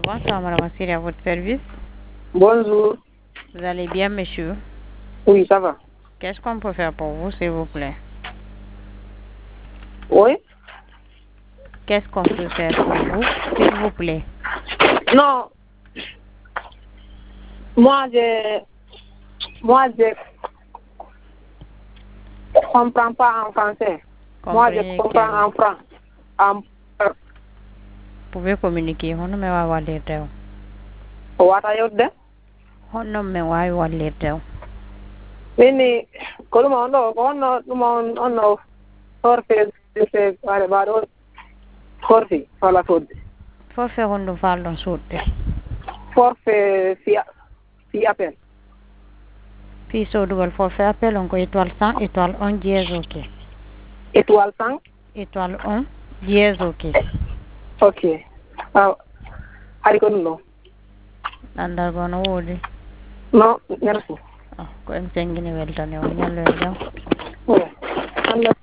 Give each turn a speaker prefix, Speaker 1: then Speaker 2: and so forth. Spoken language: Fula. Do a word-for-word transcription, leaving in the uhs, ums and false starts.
Speaker 1: bonsoir, madame Assiri, à votre service.
Speaker 2: Bonjour.
Speaker 1: Vous allez bien, monsieur?
Speaker 2: Oui, ça va.
Speaker 1: Qu'est-ce qu'on peut faire pour vous, s'il vous plaît?
Speaker 2: Oui?
Speaker 1: Qu'est-ce qu'on peut faire pour vous, s'il vous plaît?
Speaker 2: Non. Moi, je... Moi, je... comprends pas en français. Moi, je comprends en franc. En...
Speaker 1: Vous pouvez communiquer. On ne me va voir l'état.
Speaker 2: What are you doing?
Speaker 1: On ne me va voir l'état.
Speaker 2: Ini, kalau mau no, kalau no, mau no, forfait, c'est allez, baro, forfait, voilà forfait.
Speaker 1: Forfait, on ne parle dans sorte.
Speaker 2: Forfait, si, si appel.
Speaker 1: Puis sur double forfait appel, on peut étoile cent, étoile un, dièse, ok.
Speaker 2: Étoile cent?
Speaker 1: Étoile un, dièse, ok.
Speaker 2: Ok. Ah, hariko no.
Speaker 1: Andal gono wodi.
Speaker 2: No, merci.
Speaker 1: Ah, ko em sengini weltane on nyallo en jam.
Speaker 2: Ouais.